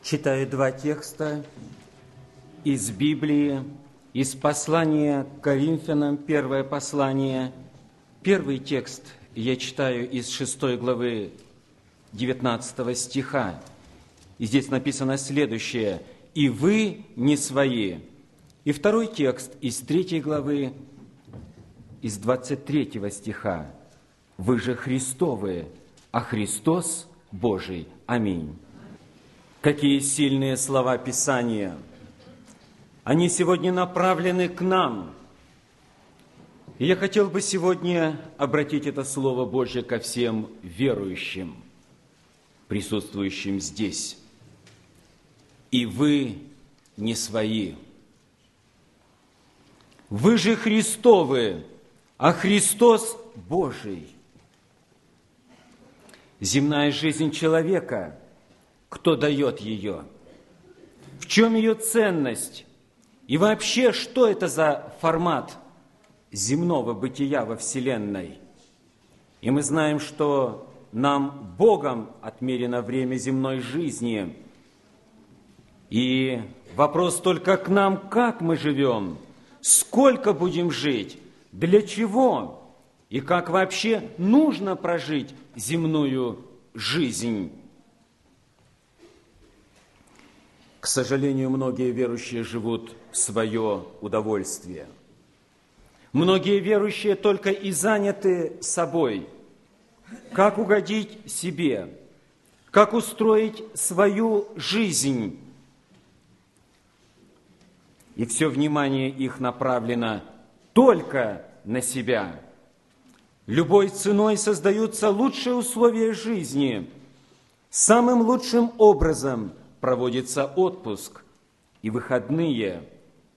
Читаю два текста из Библии, из послания к Коринфянам, первое послание. Первый текст я читаю из 6 главы 19 стиха. И здесь написано следующее: «И вы не свои». И второй текст из 3 главы, из 23 стиха. «Вы же Христовы, а Христос Божий». Аминь. Какие сильные слова Писания! Они сегодня направлены к нам. И я хотел бы сегодня обратить это Слово Божье ко всем верующим, присутствующим здесь. «И вы не свои. Вы же Христовы, а Христос Божий». Земная жизнь человека, кто дает ее? В чем ее ценность? И вообще, что это за формат земного бытия во Вселенной? И мы знаем, что нам Богом отмерено время земной жизни. И вопрос только к нам: как мы живем, сколько будем жить, для чего и как вообще нужно прожить земную жизнь. К сожалению, многие верующие живут в свое удовольствие. Многие верующие только и заняты собой. Как угодить себе, как устроить свою жизнь. И все внимание их направлено только на себя. Любой ценой создаются лучшие условия жизни. Самым лучшим образом проводится отпуск и выходные.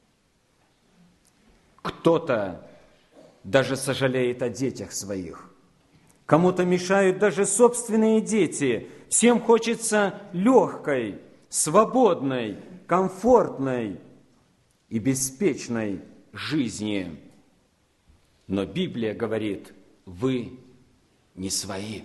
Кто-то даже сожалеет о детях своих. Кому-то мешают даже собственные дети. Всем хочется легкой, свободной, комфортной и беспечной жизни. Но Библия говорит: вы не свои.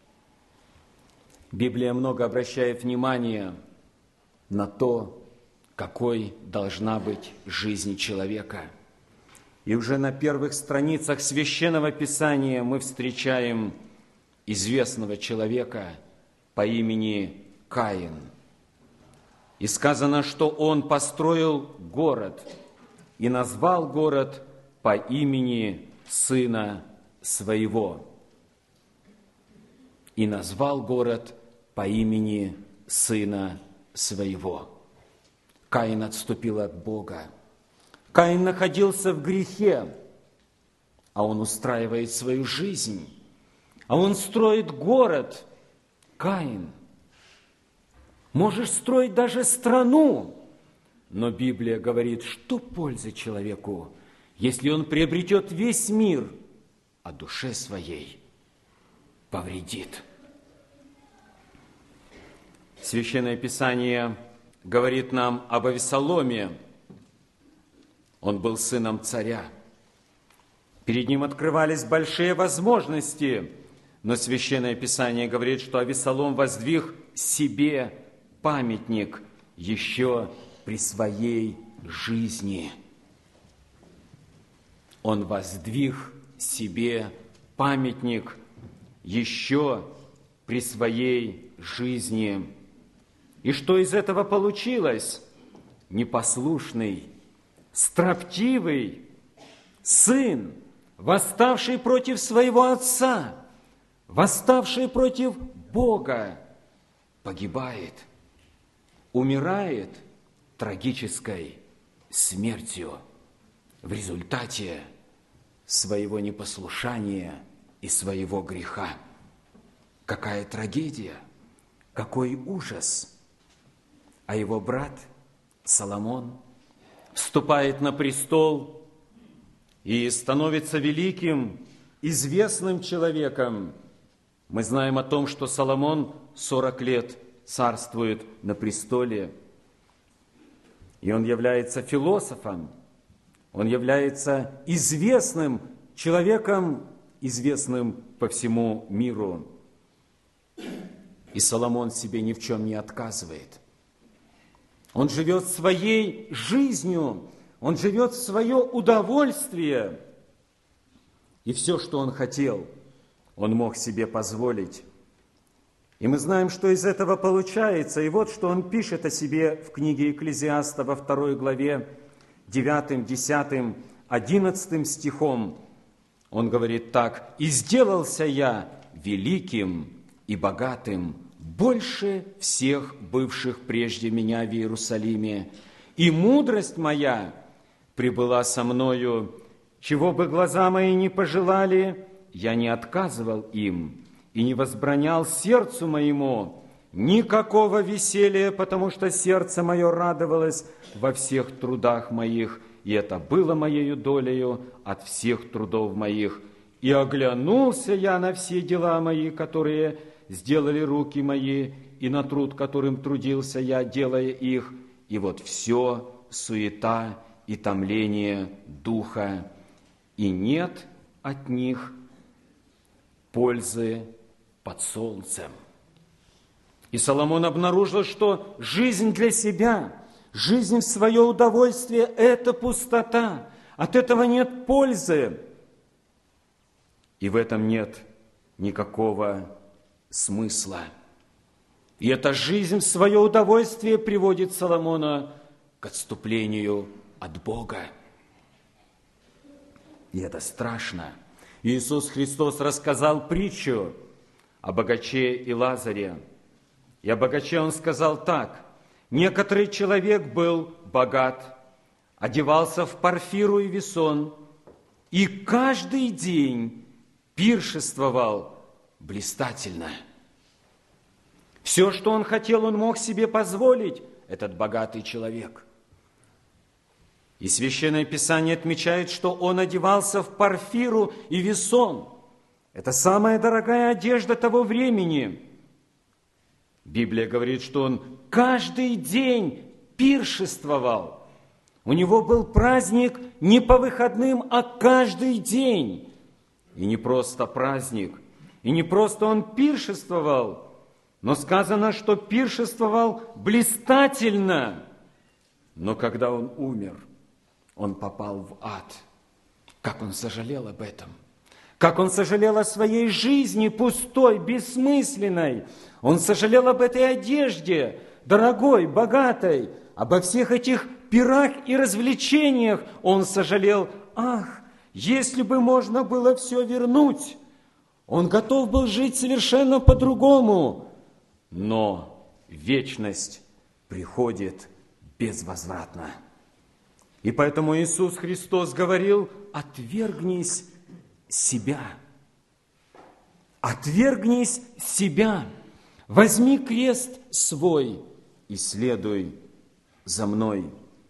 Библия много обращает внимания на то, какой должна быть жизнь человека. И уже на первых страницах Священного Писания мы встречаем известного человека по имени Каин. И сказано, что он построил город и назвал город по имени сына своего. И назвал город по имени сына своего. Каин отступил от Бога. Каин находился в грехе, а он устраивает свою жизнь, а он строит город. Каин, можешь строить даже страну, но Библия говорит, что пользы человеку, если он приобретет весь мир, а душе своей повредит. Священное Писание говорит нам об Авессаломе. Он был сыном царя. Перед ним открывались большие возможности, но Священное Писание говорит, что Авессалом воздвиг себе памятник еще при своей жизни. Он воздвиг себе памятник еще при своей жизни. И что из этого получилось? Непослушный, строптивый сын, восставший против своего отца, восставший против Бога, погибает, умирает трагической смертью в результате своего непослушания и своего греха. Какая трагедия, какой ужас! А его брат Соломон вступает на престол и становится великим, известным человеком. Мы знаем о том, что Соломон 40 лет царствует на престоле, и он является философом, он является известным человеком, известным по всему миру. И Соломон себе ни в чем не отказывает. Он живет своей жизнью, он живет в свое удовольствие. И все, что он хотел, он мог себе позволить. И мы знаем, что из этого получается. И вот что он пишет о себе в книге Екклезиаста во 2 главе, 9, 10, 11 стихом. Он говорит так: «И сделался я великим и богатым, больше всех бывших прежде меня в Иерусалиме, и мудрость моя пребыла со мною, чего бы глаза мои не пожелали, я не отказывал им, и не возбранял сердцу моему никакого веселья, потому что сердце мое радовалось во всех трудах моих, и это было моею долею от всех трудов моих. И оглянулся я на все дела мои, которые сделали руки мои, и на труд, которым трудился я, делая их, и вот все суета и томление духа, и нет от них пользы под солнцем». И Соломон обнаружил, что жизнь для себя, жизнь в свое удовольствие – это пустота, от этого нет пользы, и в этом нет никакого смысла. И эта жизнь в свое удовольствие приводит Соломона к отступлению от Бога. И это страшно. Иисус Христос рассказал притчу о богаче и Лазаре. И о богаче он сказал так: «Некоторый человек был богат, одевался в парфиру и весон, и каждый день пиршествовал блистательно». Все, что он хотел, он мог себе позволить, этот богатый человек. И Священное Писание отмечает, что он одевался в парфиру и весон. Это самая дорогая одежда того времени. Библия говорит, что он каждый день пиршествовал. У него был праздник не по выходным, а каждый день. И не просто праздник, и не просто он пиршествовал, но сказано, что пиршествовал блистательно. Но когда он умер, он попал в ад. Как он сожалел об этом! Как он сожалел о своей жизни пустой, бессмысленной! Он сожалел об этой одежде, дорогой, богатой, обо всех этих пирах и развлечениях. Он сожалел: ах, если бы можно было все вернуть! Он готов был жить совершенно по-другому. Но вечность приходит безвозвратно. И поэтому Иисус Христос говорил: отвергнись себя. Отвергнись себя. Возьми крест свой и следуй за мной.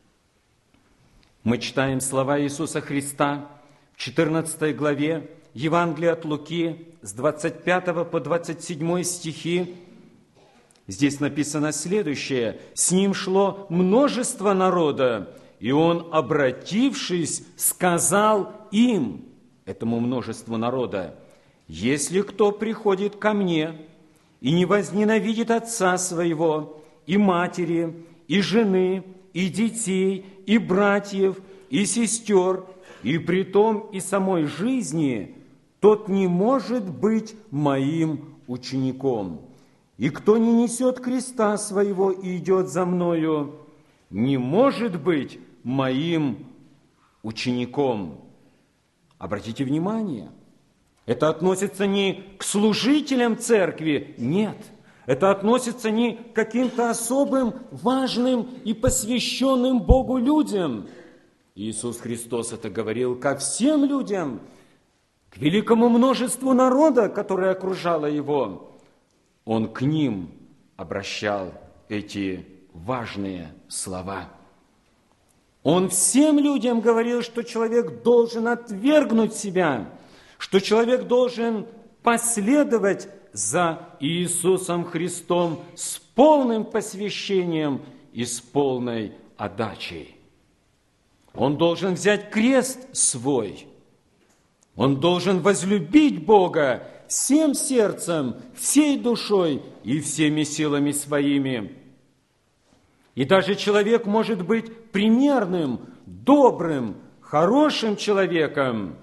Мы читаем слова Иисуса Христа в 14 главе Евангелия от Луки с 25 по 27 стихи. Здесь написано следующее: «С ним шло множество народа, и он, обратившись, сказал им», этому множеству народа: «Если кто приходит ко мне и не возненавидит отца своего, и матери, и жены, и детей, и братьев, и сестер, и притом и самой жизни, тот не может быть моим учеником. И кто не несет креста своего и идет за мною, не может быть моим учеником». Обратите внимание, это относится не к служителям церкви, нет. Это относится не к каким-то особым, важным и посвященным Богу людям. Иисус Христос это говорил ко всем людям, к великому множеству народа, которое окружало Его. Он к ним обращал эти важные слова. Он всем людям говорил, что человек должен отвергнуть себя, что человек должен последовать за Иисусом Христом с полным посвящением и с полной отдачей. Он должен взять крест свой. Он должен возлюбить Бога всем сердцем, всей душой и всеми силами своими. И даже человек может быть примерным, добрым, хорошим человеком,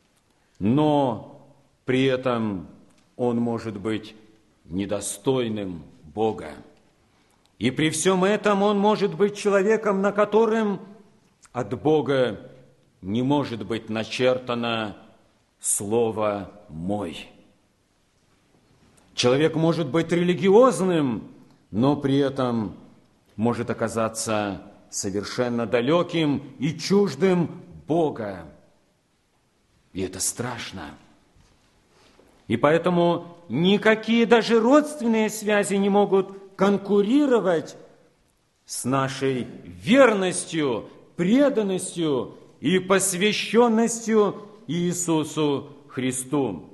но при этом он может быть недостойным Бога. И при всем этом он может быть человеком, на котором от Бога не может быть начертано слово «мой». Человек может быть религиозным, но при этом может оказаться совершенно далеким и чуждым Бога. И это страшно. И поэтому никакие даже родственные связи не могут конкурировать с нашей верностью, преданностью и посвященностью Иисусу Христу.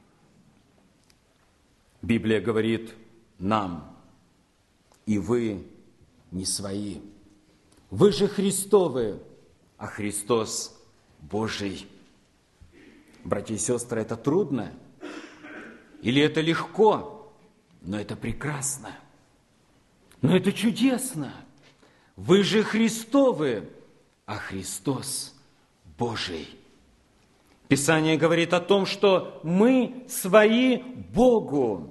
Библия говорит нам: и вы не свои. Вы же Христовы, а Христос Божий. Братья и сестры, это трудно? Или это легко? Но это прекрасно. Но это чудесно. Вы же Христовы, а Христос Божий. Писание говорит о том, что мы свои Богу.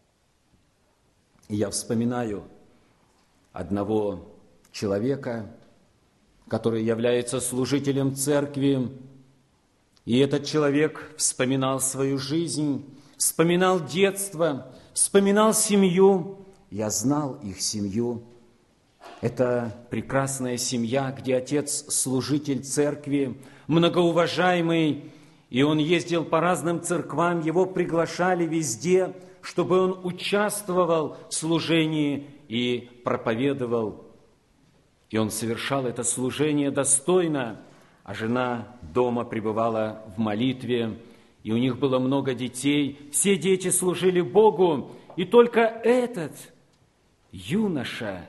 И я вспоминаю одного человека, который является служителем церкви, и этот человек вспоминал свою жизнь, вспоминал детство, вспоминал семью. Я знал их семью. Это прекрасная семья, где отец служитель церкви, многоуважаемый, и он ездил по разным церквам, его приглашали везде, чтобы он участвовал в служении и проповедовал. И он совершал это служение достойно, а жена дома пребывала в молитве, и у них было много детей. Все дети служили Богу, и только этот юноша,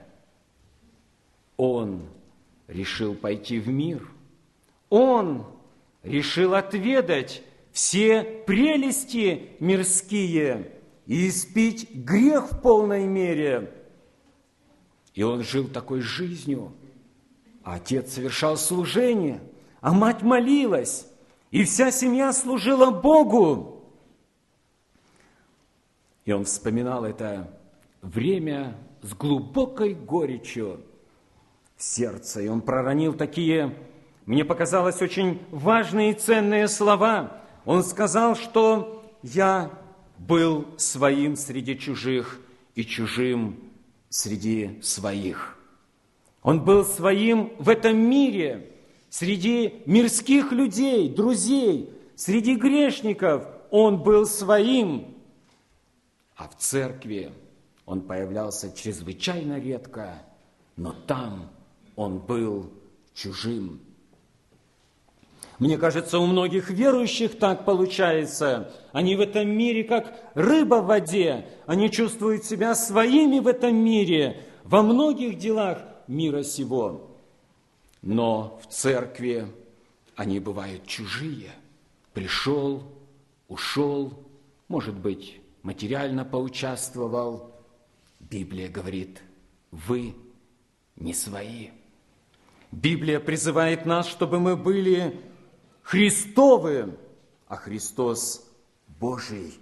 он решил пойти в мир. Он решил отведать все прелести мирские и испить грех в полной мере. И он жил такой жизнью. А отец совершал служение, а мать молилась, и вся семья служила Богу. И он вспоминал это время с глубокой горечью в сердце. И он проронил такие, мне показалось, очень важные и ценные слова. Он сказал, что я был своим среди чужих и чужим среди своих. Он был своим в этом мире, среди мирских людей, друзей, среди грешников. Он был своим, а в церкви он появлялся чрезвычайно редко, но там он был чужим. Мне кажется, у многих верующих так получается. Они в этом мире, как рыба в воде. Они чувствуют себя своими в этом мире, во многих делах мира сего. Но в церкви они бывают чужие. Пришел, ушел, может быть, материально поучаствовал. Библия говорит: вы не свои. Библия призывает нас, чтобы мы были Христовы, а Христос Божий.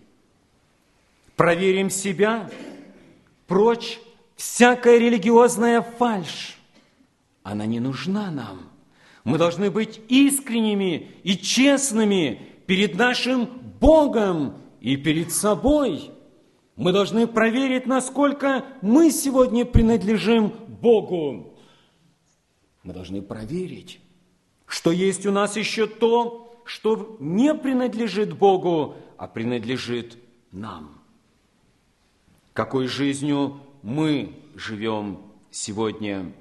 Проверим себя, прочь всякая религиозная фальшь. Она не нужна нам. Мы должны быть искренними и честными перед нашим Богом и перед собой. Мы должны проверить, насколько мы сегодня принадлежим Богу. Мы должны проверить, что есть у нас еще то, что не принадлежит Богу, а принадлежит нам. Какой жизнью мы живем сегодня?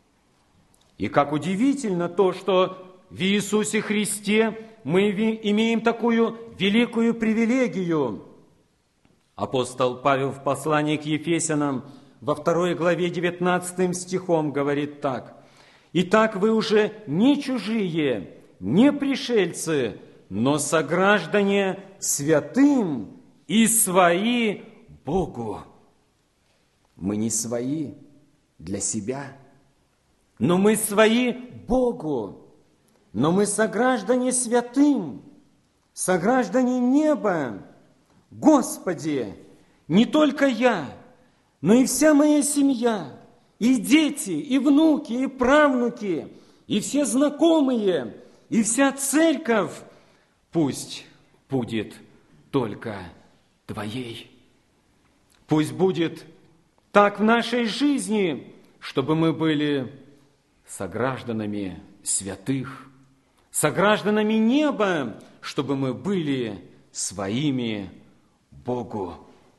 И как удивительно то, что в Иисусе Христе мы имеем такую великую привилегию. Апостол Павел в послании к Ефесянам во 2 главе 19 стихом говорит так: «Итак, вы уже не чужие, не пришельцы, но сограждане святым и свои Богу». Мы не свои, для себя. Но мы свои Богу, но мы сограждане святым, сограждане неба. Господи, не только я, но и вся моя семья, и дети, и внуки, и правнуки, и все знакомые, и вся церковь, пусть будет только Твоей. Пусть будет так в нашей жизни, чтобы мы были согражданами святых, согражданами неба, чтобы мы были своими Богу.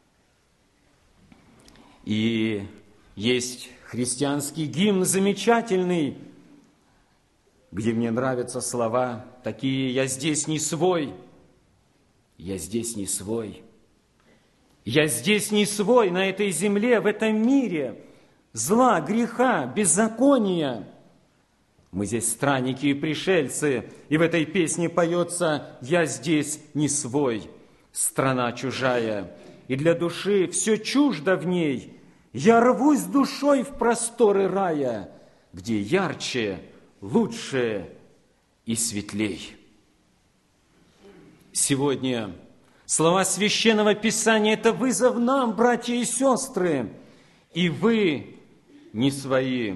И есть христианский гимн замечательный, где мне нравятся слова такие: «Я здесь не свой, я здесь не свой, я здесь не свой на этой земле, в этом мире зла, греха, беззакония. Мы здесь странники и пришельцы, и в этой песне поется: я здесь не свой, страна чужая, и для души все чуждо в ней. Я рвусь душой в просторы рая, где ярче, лучше и светлей». Сегодня слова Священного Писания – это вызов нам, братья и сестры. И вы не свои.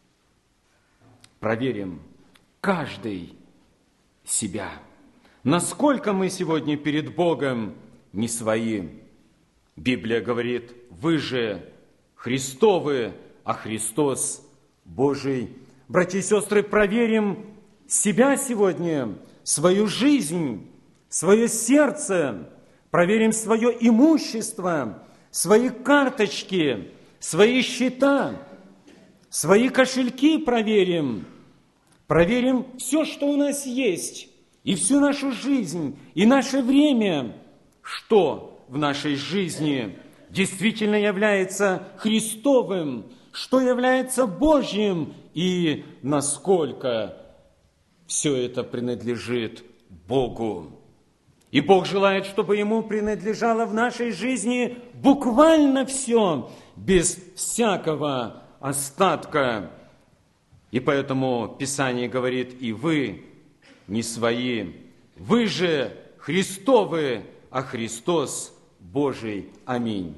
Проверим каждый себя. Насколько мы сегодня перед Богом не свои? Библия говорит: вы же Христовы, а Христос Божий. Братья и сестры, проверим себя сегодня, свою жизнь, свое сердце, проверим свое имущество, свои карточки, свои счета, свои кошельки проверим. Проверим все, что у нас есть, и всю нашу жизнь, и наше время, что в нашей жизни действительно является Христовым, что является Божьим, и насколько все это принадлежит Богу. И Бог желает, чтобы Ему принадлежало в нашей жизни буквально все, без всякого остатка. И поэтому Писание говорит: и вы не свои, вы же Христовы, а Христос Божий. Аминь.